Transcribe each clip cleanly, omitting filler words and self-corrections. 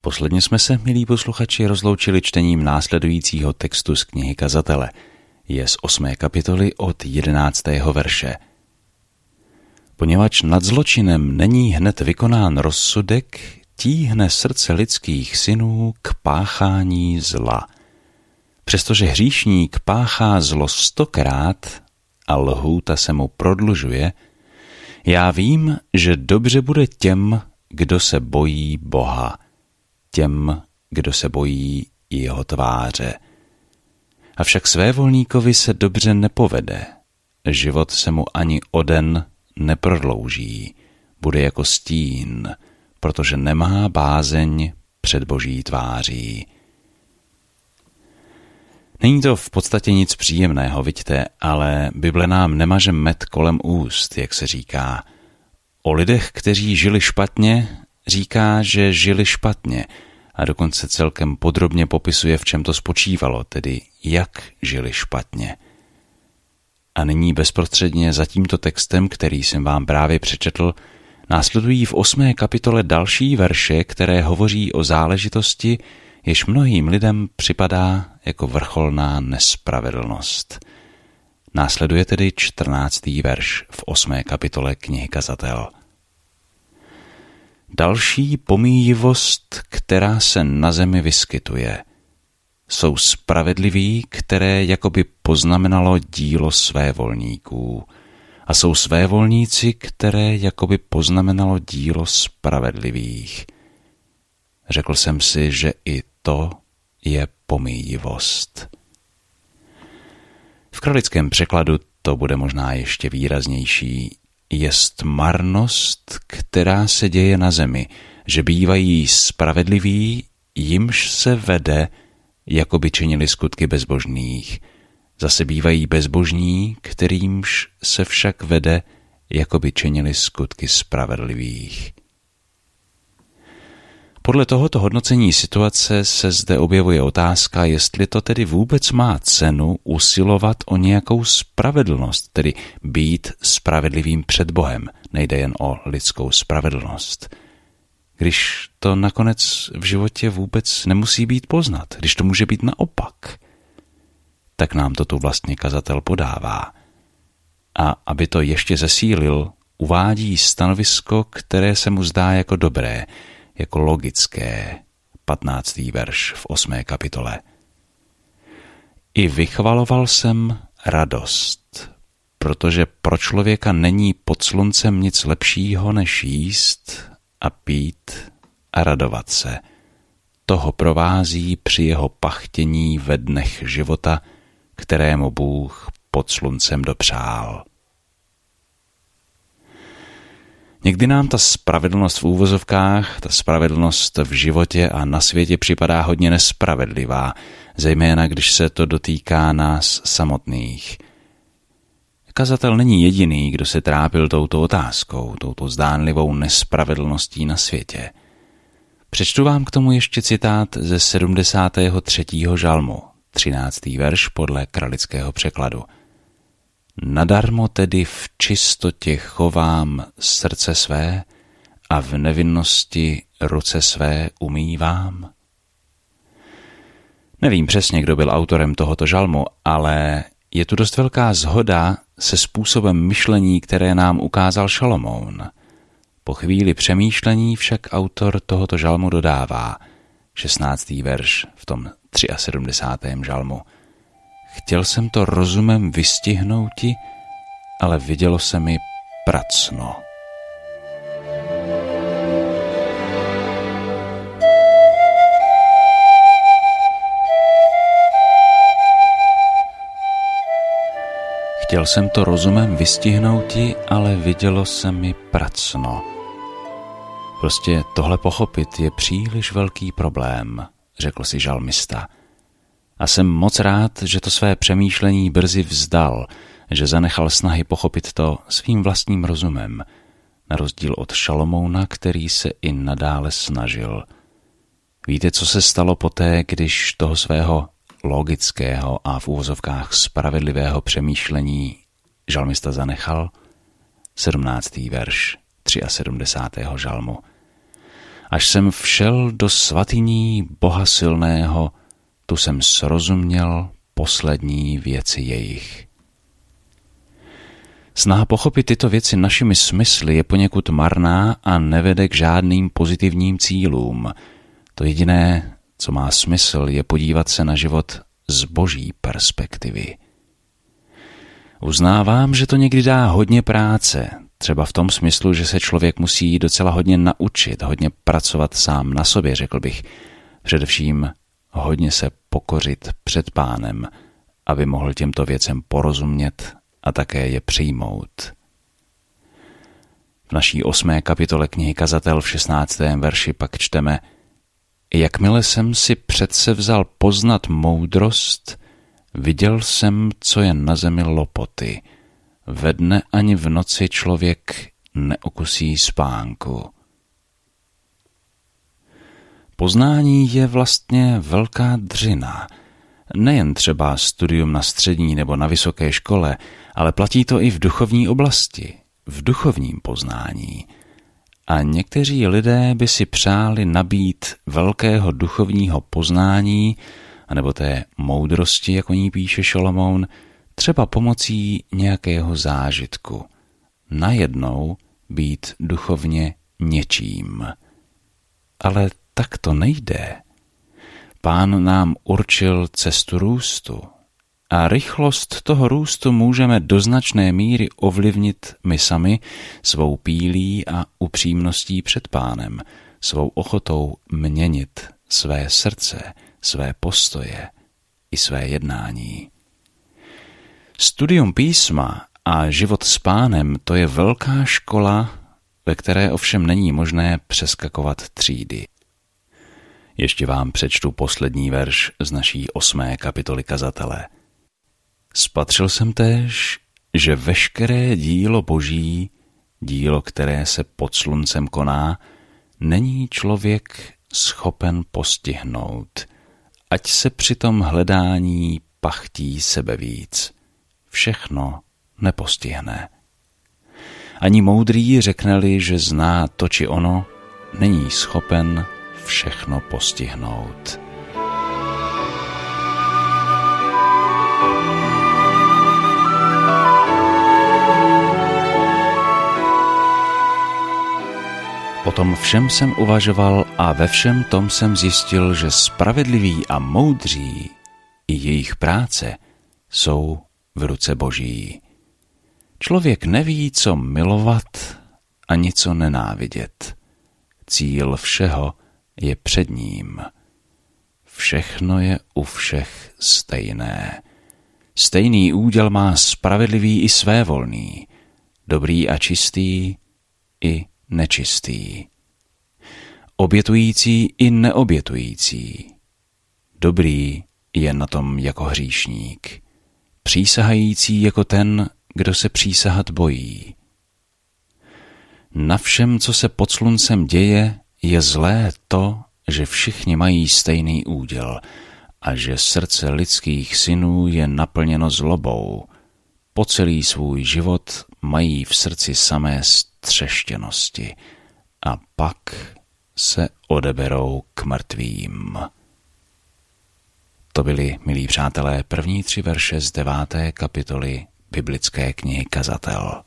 Posledně jsme se, milí posluchači, rozloučili čtením následujícího textu z knihy Kazatele. Je z 8. kapitoly od 11. verše. Poněvadž nad zločinem není hned vykonán rozsudek, tíhne srdce lidských synů k páchání zla. Přestože hříšník páchá zlo 100krát a lhůta se mu prodlužuje, já vím, že dobře bude těm, kdo se bojí Boha, těm, kdo se bojí jeho tváře. Avšak svévolníkovi se dobře nepovede, život se mu ani o den neprodlouží, bude jako stín, protože nemá bázeň před Boží tváří. Není to v podstatě nic příjemného, viďte, ale Bible nám nemaže med kolem úst, jak se říká. O lidech, kteří žili špatně, říká, že žili špatně a dokonce celkem podrobně popisuje, v čem to spočívalo, tedy jak žili špatně. A nyní bezprostředně za tímto textem, který jsem vám právě přečetl, následují v 8. kapitole další verše, které hovoří o záležitosti, jež mnohým lidem připadá jako vrcholná nespravedlnost. Následuje tedy 14. verš v 8. kapitole knihy Kazatel. Další pomíjivost, která se na zemi vyskytuje, jsou spravedliví, které jakoby poznamenalo dílo svévolníků, a jsou svévolníci, které jakoby poznamenalo dílo spravedlivých. Řekl jsem si, že i to je pomíjivost. V kralickém překladu to bude možná ještě výraznější. Jest marnost, která se děje na zemi, že bývají spravedliví, jimž se vede, jako by činili skutky bezbožných. Zase bývají bezbožní, kterýmž se však vede, jako by činili skutky spravedlivých. Podle tohoto hodnocení situace se zde objevuje otázka, jestli to tedy vůbec má cenu usilovat o nějakou spravedlnost, tedy být spravedlivým před Bohem. Nejde jen o lidskou spravedlnost. Když to nakonec v životě vůbec nemusí být poznat, když to může být naopak, tak nám to tu vlastně kazatel podává. A aby to ještě zesílil, uvádí stanovisko, které se mu zdá jako dobré, jako logické, 15. verš v 8. kapitole. I vychvaloval jsem radost, protože pro člověka není pod sluncem nic lepšího, než jíst a pít a radovat se. Toho provází při jeho pachtění ve dnech života, kterému Bůh pod sluncem dopřál. Někdy nám ta spravedlnost v úvozovkách, ta spravedlnost v životě a na světě připadá hodně nespravedlivá, zejména když se to dotýká nás samotných. Kazatel není jediný, kdo se trápil touto otázkou, touto zdánlivou nespravedlností na světě. Přečtu vám k tomu ještě citát ze 73. žalmu, 13. verš podle kralického překladu. Nadarmo tedy v čistotě chovám srdce své a v nevinnosti ruce své umývám. Nevím přesně, kdo byl autorem tohoto žalmu, ale je tu dost velká shoda se způsobem myšlení, které nám ukázal Šalomoun. Po chvíli přemýšlení však autor tohoto žalmu dodává, 16. verš v tom 73. žalmu. Chtěl jsem to rozumem vystihnouti, ale vidělo se mi pracno. Chtěl jsem to rozumem vystihnouti, ale vidělo se mi pracno. Prostě tohle pochopit je příliš velký problém, řekl si žalmista. A jsem moc rád, že to své přemýšlení brzy vzdal, že zanechal snahy pochopit to svým vlastním rozumem, na rozdíl od Šalomouna, který se i nadále snažil. Víte, co se stalo poté, když toho svého logického a v úvozovkách spravedlivého přemýšlení žalmista zanechal? 17. verš 73. žalmu. Až jsem všel do svatyní Boha silného, tu jsem srozuměl poslední věci jejich. Snaha pochopit tyto věci našimi smysly je poněkud marná a nevede k žádným pozitivním cílům. To jediné, co má smysl, je podívat se na život z boží perspektivy. Uznávám, že to někdy dá hodně práce, třeba v tom smyslu, že se člověk musí docela hodně naučit, hodně pracovat sám na sobě, řekl bych. Především hodně se pokořit před Pánem, aby mohl těmto věcem porozumět a také je přijmout. V naší 8. kapitole knihy Kazatel v 16. verši pak čteme: Jakmile jsem si předsevzal poznat moudrost, viděl jsem, co je na zemi lopoty. Ve dne ani v noci člověk neokusí spánku. Poznání je vlastně velká dřina. Nejen třeba studium na střední nebo na vysoké škole, ale platí to i v duchovní oblasti, v duchovním poznání. A někteří lidé by si přáli nabít velkého duchovního poznání, anebo té moudrosti, jak o ní píše Šolomoun, třeba pomocí nějakého zážitku. Najednou být duchovně něčím. Ale tak to nejde. Pán nám určil cestu růstu a rychlost toho růstu můžeme do značné míry ovlivnit my sami svou pílí a upřímností před Pánem, svou ochotou měnit své srdce, své postoje i své jednání. Studium písma a život s Pánem, to je velká škola, ve které ovšem není možné přeskakovat třídy. Ještě vám přečtu poslední verš z naší 8. kapitoly Kazatele. Spatřil jsem též, že veškeré dílo Boží, dílo, které se pod sluncem koná, není člověk schopen postihnout, ať se při tom hledání pachtí sebevíc. Všechno nepostihne. Ani moudrý, řekne-li, že zná to či ono, není schopen všechno postihnout. O tom všem jsem uvažoval a ve všem tom jsem zjistil, že spravedliví a moudří i jejich práce jsou v ruce Boží. Člověk neví, co milovat ani co nenávidět. Cíl všeho je před ním. Všechno je u všech stejné. Stejný úděl má spravedlivý i svévolný, dobrý a čistý i nečistý, obětující i neobětující. Dobrý je na tom jako hříšník, přísahající jako ten, kdo se přísahat bojí. Na všem, co se pod sluncem děje, je zlé to, že všichni mají stejný úděl a že srdce lidských synů je naplněno zlobou. Po celý svůj život mají v srdci samé střeštěnosti a pak se odeberou k mrtvým. To byly, milí přátelé, první 3 verše z 9. kapitoly biblické knihy Kazatel.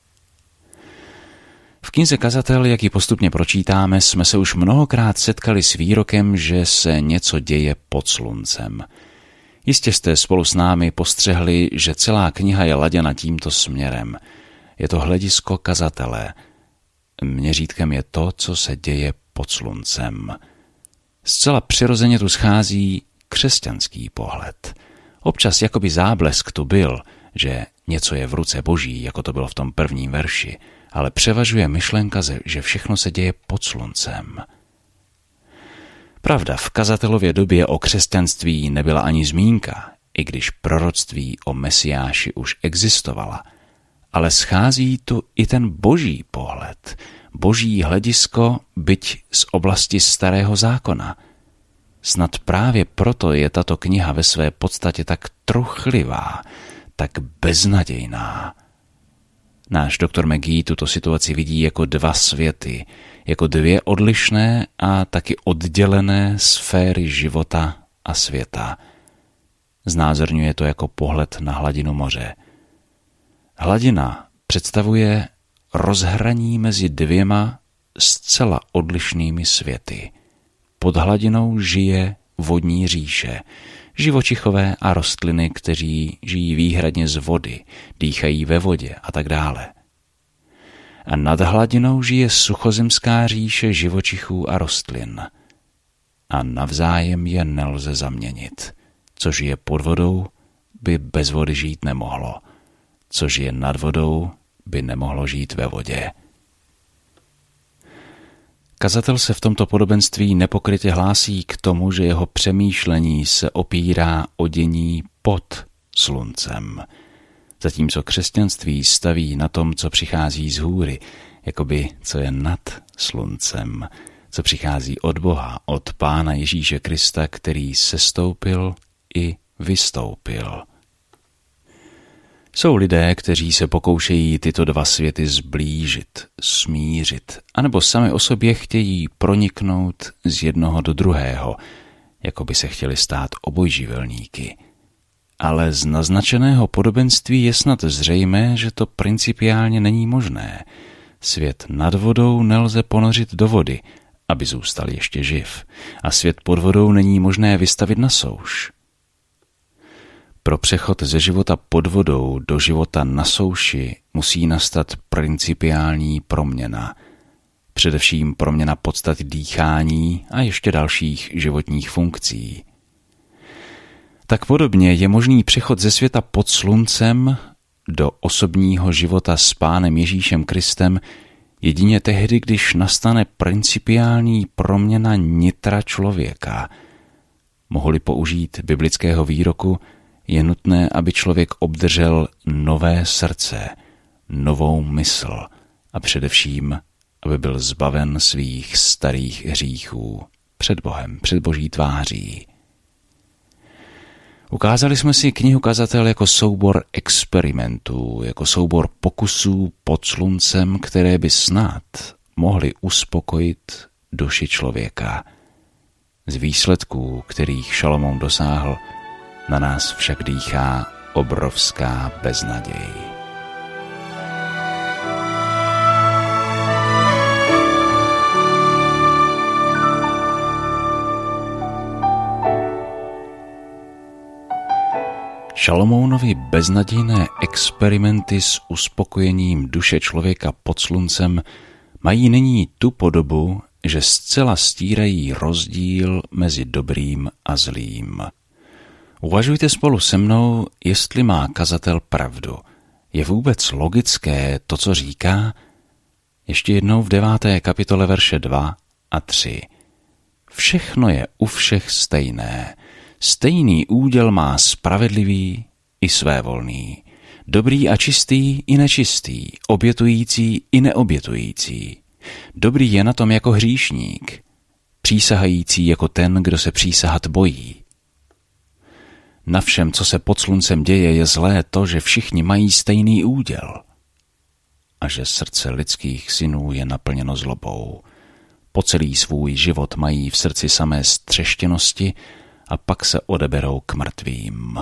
V knize Kazatel, jak ji postupně pročítáme, jsme se už mnohokrát setkali s výrokem, že se něco děje pod sluncem. Jistě jste spolu s námi postřehli, že celá kniha je laděna tímto směrem. Je to hledisko kazatele. Měřítkem je to, co se děje pod sluncem. Zcela přirozeně tu schází křesťanský pohled. Občas jakoby záblesk tu byl, že něco je v ruce Boží, jako to bylo v tom prvním verši, ale převažuje myšlenka, že všechno se děje pod sluncem. Pravda, v kazatelově době o křesťanství nebyla ani zmínka, i když proroctví o Mesiáši už existovala, ale schází tu i ten boží pohled, boží hledisko, byť z oblasti Starého zákona. Snad právě proto je tato kniha ve své podstatě tak truchlivá, tak beznadějná. Náš doktor McGee tuto situaci vidí jako 2 světy, jako dvě odlišné a taky oddělené sféry života a světa. Znázorňuje to jako pohled na hladinu moře. Hladina představuje rozhraní mezi dvěma zcela odlišnými světy. Pod hladinou žije vodní říše, živočichové a rostliny, kteří žijí výhradně z vody, dýchají ve vodě a tak dále. A nad hladinou žije suchozemská říše živočichů a rostlin. A navzájem je nelze zaměnit. Co žije pod vodou, by bez vody žít nemohlo. Co žije nad vodou, by nemohlo žít ve vodě. Kazatel se v tomto podobenství nepokrytě hlásí k tomu, že jeho přemýšlení se opírá o dění pod sluncem, zatímco křesťanství staví na tom, co přichází z hůry, jakoby co je nad sluncem, co přichází od Boha, od Pána Ježíše Krista, který sestoupil i vystoupil. Jsou lidé, kteří se pokoušejí tyto dva světy zblížit, smířit, anebo sami o sobě chtějí proniknout z jednoho do druhého, jako by se chtěli stát obojživelníky. Ale z naznačeného podobenství je snad zřejmé, že to principiálně není možné. Svět nad vodou nelze ponořit do vody, aby zůstal ještě živ, a svět pod vodou není možné vystavit na souš. Pro přechod ze života pod vodou do života na souši musí nastat principiální proměna. Především proměna podstaty dýchání a ještě dalších životních funkcí. Tak podobně je možný přechod ze světa pod sluncem do osobního života s Pánem Ježíšem Kristem jedině tehdy, když nastane principiální proměna nitra člověka. Mohli použít biblického výroku, je nutné, aby člověk obdržel nové srdce, novou mysl a především, aby byl zbaven svých starých hříchů před Bohem, před Boží tváří. Ukázali jsme si knihu Kazatel jako soubor experimentů, jako soubor pokusů pod sluncem, které by snad mohly uspokojit duši člověka. Z výsledků, kterých Šalomoun dosáhl, na nás však dýchá obrovská beznaděj. Šalomounovi beznadějné experimenty s uspokojením duše člověka pod sluncem mají nyní tu podobu, že zcela stírají rozdíl mezi dobrým a zlým. Uvažujte spolu se mnou, jestli má kazatel pravdu. Je vůbec logické to, co říká? Ještě jednou v 9. kapitole verše 2 a 3. Všechno je u všech stejné. Stejný úděl má spravedlivý i svévolný. Dobrý a čistý i nečistý. Obětující i neobětující. Dobrý je na tom jako hříšník. Přísahající jako ten, kdo se přísahat bojí. Na všem, co se pod sluncem děje, je zlé to, že všichni mají stejný úděl a že srdce lidských synů je naplněno zlobou. Po celý svůj život mají v srdci samé střeštěnosti a pak se odeberou k mrtvým.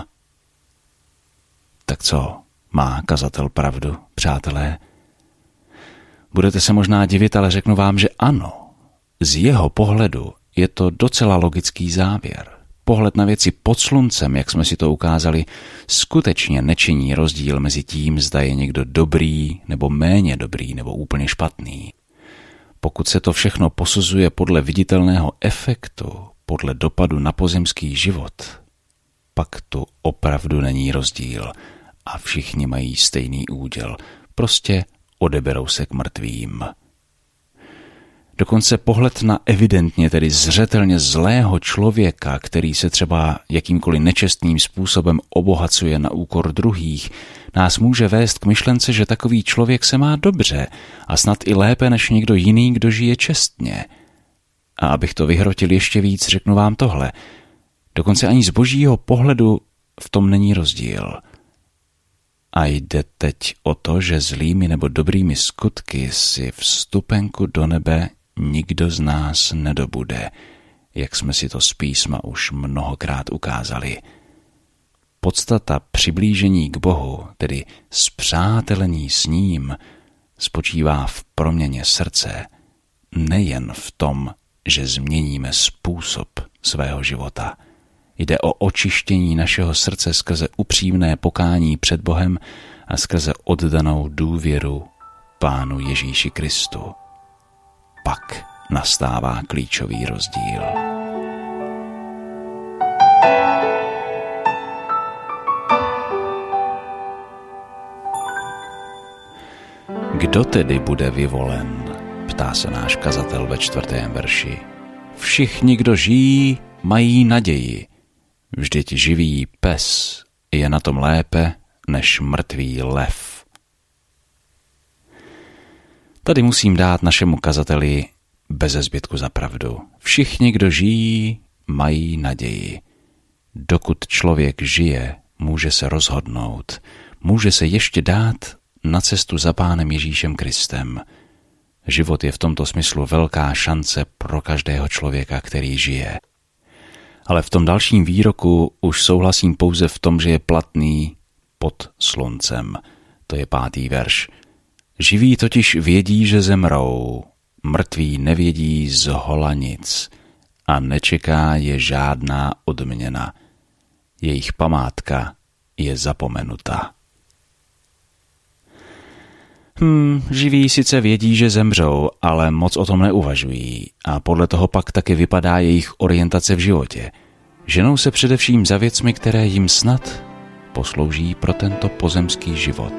Tak co, má kazatel pravdu, přátelé? Budete se možná divit, ale řeknu vám, že ano. Z jeho pohledu je to docela logický závěr. Pohled na věci pod sluncem, jak jsme si to ukázali, skutečně nečiní rozdíl mezi tím, zda je někdo dobrý nebo méně dobrý nebo úplně špatný. Pokud se to všechno posuzuje podle viditelného efektu, podle dopadu na pozemský život, pak tu opravdu není rozdíl a všichni mají stejný úděl, prostě odeberou se k mrtvým. Dokonce pohled na evidentně, tedy zřetelně zlého člověka, který se třeba jakýmkoliv nečestným způsobem obohacuje na úkor druhých, nás může vést k myšlence, že takový člověk se má dobře a snad i lépe než někdo jiný, kdo žije čestně. A abych to vyhrotil ještě víc, řeknu vám tohle. Dokonce ani z božího pohledu v tom není rozdíl. A jde teď o to, že zlými nebo dobrými skutky si vstupenku do nebe nikdo z nás nedobude, jak jsme si to z písma už mnohokrát ukázali. Podstata přiblížení k Bohu, tedy spřátelení s ním, spočívá v proměně srdce, nejen v tom, že změníme způsob svého života. Jde o očištění našeho srdce skrze upřímné pokání před Bohem a skrze oddanou důvěru Pánu Ježíši Kristu. Pak nastává klíčový rozdíl. Kdo tedy bude vyvolen? Ptá se náš kazatel ve 4. verši. Všichni, kdo žijí, mají naději. Vždyť živý pes je na tom lépe než mrtvý lev. Tady musím dát našemu kazateli beze zbytku za pravdu. Všichni, kdo žijí, mají naději. Dokud člověk žije, může se rozhodnout, může se ještě dát na cestu za Pánem Ježíšem Kristem. Život je v tomto smyslu velká šance pro každého člověka, který žije. Ale v tom dalším výroku už souhlasím pouze v tom, že je platný pod sluncem. To je 5. verš. Živí totiž vědí, že zemrou, mrtví nevědí zhola nic a nečeká je žádná odměna. Jejich památka je zapomenuta. Živí sice vědí, že zemřou, ale moc o tom neuvažují a podle toho pak taky vypadá jejich orientace v životě. Ženou se především za věcmi, které jim snad poslouží pro tento pozemský život.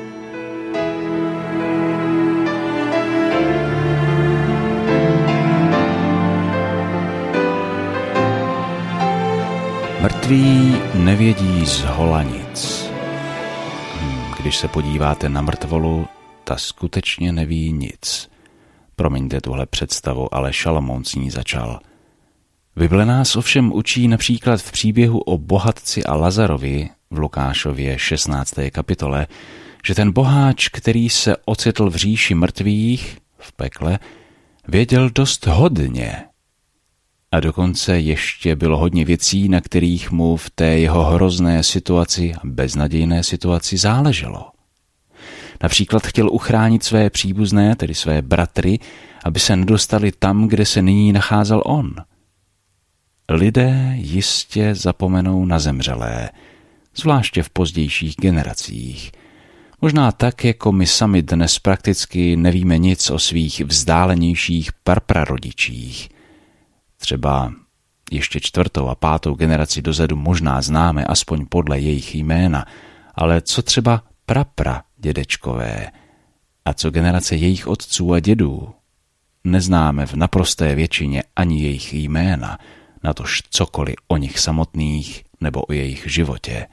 Mrtví nevědí zhola nic. Když se podíváte na mrtvolu, ta skutečně neví nic. Promiňte tuhle představu, ale Šalamoun s ní začal. Bible nás ovšem učí například v příběhu o bohatci a Lazarovi v Lukášově 16. kapitole, že ten boháč, který se ocitl v říši mrtvých, v pekle, věděl dost hodně. A dokonce ještě bylo hodně věcí, na kterých mu v té jeho hrozné situaci a beznadějné situaci záleželo. Například chtěl uchránit své příbuzné, tedy své bratry, aby se nedostali tam, kde se nyní nacházel on. Lidé jistě zapomenou na zemřelé, zvláště v pozdějších generacích. Možná tak, jako my sami dnes prakticky nevíme nic o svých vzdálenějších praprarodičích. Třeba ještě 4. a 5. generaci dozadu možná známe aspoň podle jejich jména, ale co třeba prapradědečkové a co generace jejich otců a dědů? Neznáme v naprosté většině ani jejich jména, natož cokoliv o nich samotných nebo o jejich životě.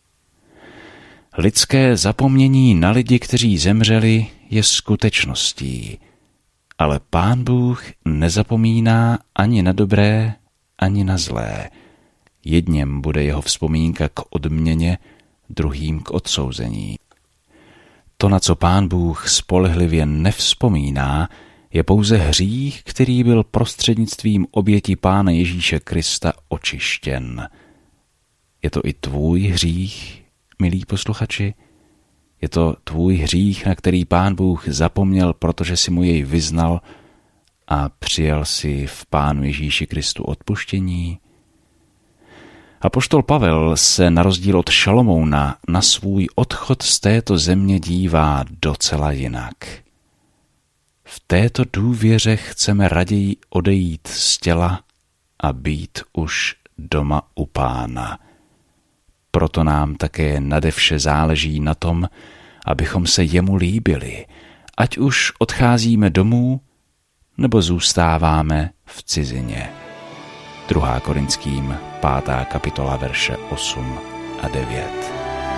Lidské zapomnění na lidi, kteří zemřeli, je skutečností, ale Pán Bůh nezapomíná ani na dobré, ani na zlé. Jedněm bude jeho vzpomínka k odměně, druhým k odsouzení. To, na co Pán Bůh spolehlivě nevzpomíná, je pouze hřích, který byl prostřednictvím oběti Pána Ježíše Krista očištěn. Je to i tvůj hřích, milí posluchači? Je to tvůj hřích, na který Pán Bůh zapomněl, protože si mu jej vyznal a přijal si v Pánu Ježíši Kristu odpuštění? Apoštol Pavel se na rozdíl od Šalomouna na svůj odchod z této země dívá docela jinak. V této důvěře chceme raději odejít z těla a být už doma u Pána. Proto nám také nadevše záleží na tom, abychom se jemu líbili, ať už odcházíme domů, nebo zůstáváme v cizině. 2. Korinským 5. kapitola verše 8 a 9.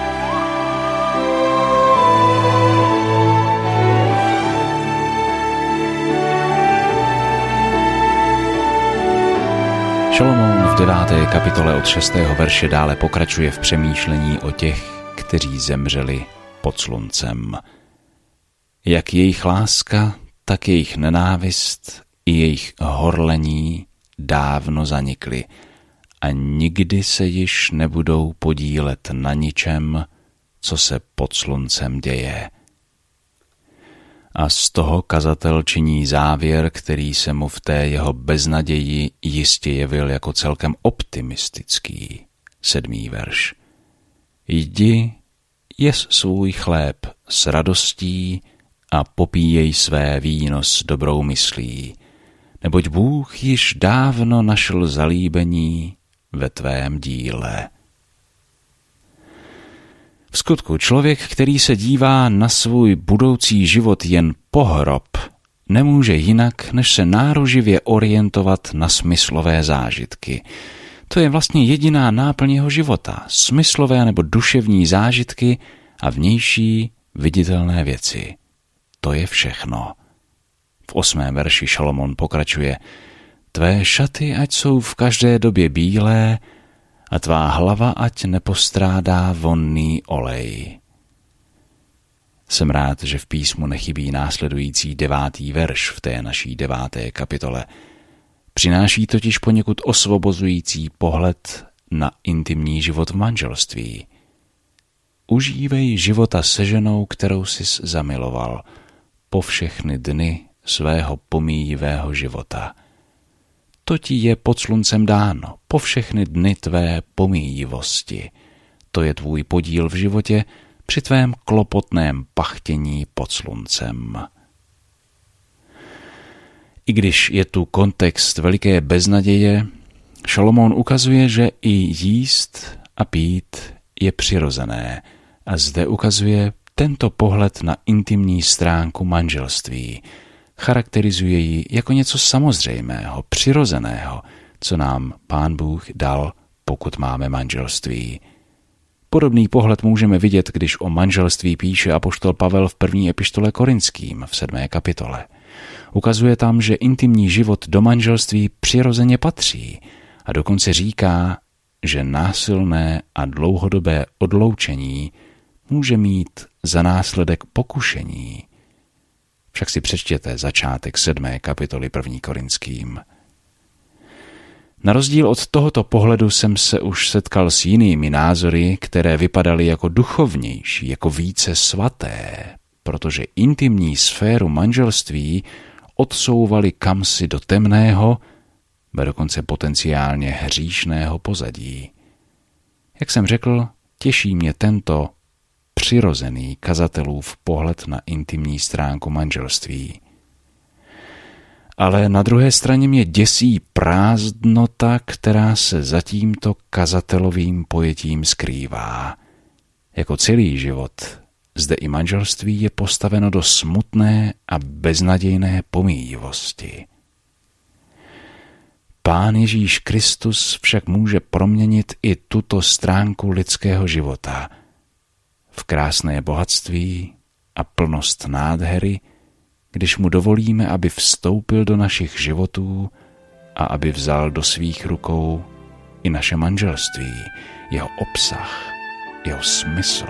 Šalomoun v 9. kapitole od 6. verše dále pokračuje v přemýšlení o těch, kteří zemřeli pod sluncem. Jak jejich láska, tak jejich nenávist i jejich horlení dávno zanikly a nikdy se již nebudou podílet na ničem, co se pod sluncem děje. A z toho kazatel činí závěr, který se mu v té jeho beznaději jistě jevil jako celkem optimistický. 7. verš. Jdi, jes svůj chléb s radostí a popíjej své víno s dobrou myslí, neboť Bůh již dávno našel zalíbení ve tvém díle. V skutku člověk, který se dívá na svůj budoucí život jen po hrob, nemůže jinak, než se náruživě orientovat na smyslové zážitky. To je vlastně jediná náplň jeho života, smyslové nebo duševní zážitky a vnější viditelné věci. To je všechno. V 8. verši Šalomon pokračuje: Tvé šaty ať jsou v každé době bílé a tvá hlava ať nepostrádá vonný olej. Jsem rád, že v písmu nechybí následující 9. verš v té naší 9. kapitole. Přináší totiž poněkud osvobozující pohled na intimní život v manželství. Užívej života se ženou, kterou sis zamiloval, po všechny dny svého pomíjivého života. To ti je pod sluncem dáno, po všechny dny tvé pomíjivosti. To je tvůj podíl v životě při tvém klopotném pachtění pod sluncem. I když je tu kontext veliké beznaděje, Šalomón ukazuje, že i jíst a pít je přirozené a zde ukazuje tento pohled na intimní stránku manželství. Charakterizuje ji jako něco samozřejmého, přirozeného, co nám Pán Bůh dal, pokud máme manželství. Podobný pohled můžeme vidět, když o manželství píše apoštol Pavel v 1. epištole Korinským v 7. kapitole. Ukazuje tam, že intimní život do manželství přirozeně patří a dokonce říká, že násilné a dlouhodobé odloučení může mít za následek pokušení. Však si přečtěte začátek 7. kapitoly 1. Korinským. Na rozdíl od tohoto pohledu jsem se už setkal s jinými názory, které vypadaly jako duchovnější, jako více svaté, protože intimní sféru manželství odsouvali kamsi do temného, ba dokonce potenciálně hříšného pozadí. Jak jsem řekl, těší mě tento přirozený kazatelův pohled na intimní stránku manželství. Ale na druhé straně mě děsí prázdnota, která se za tímto kazatelovým pojetím skrývá. Jako celý život, zde i manželství je postaveno do smutné a beznadějné pomíjivosti. Pán Ježíš Kristus však může proměnit i tuto stránku lidského života v krásné bohatství a plnost nádhery, když mu dovolíme, aby vstoupil do našich životů a aby vzal do svých rukou i naše manželství, jeho obsah, jeho smysl.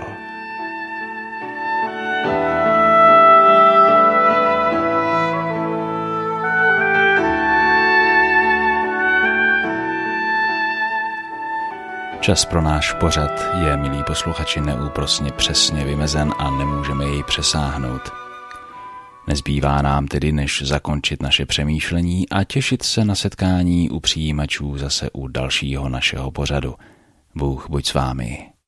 Čas pro náš pořad je, milí posluchači, neúprosně přesně vymezen a nemůžeme jej přesáhnout. Nezbývá nám tedy, než zakončit naše přemýšlení a těšit se na setkání u přijímačů zase u dalšího našeho pořadu. Bůh buď s vámi.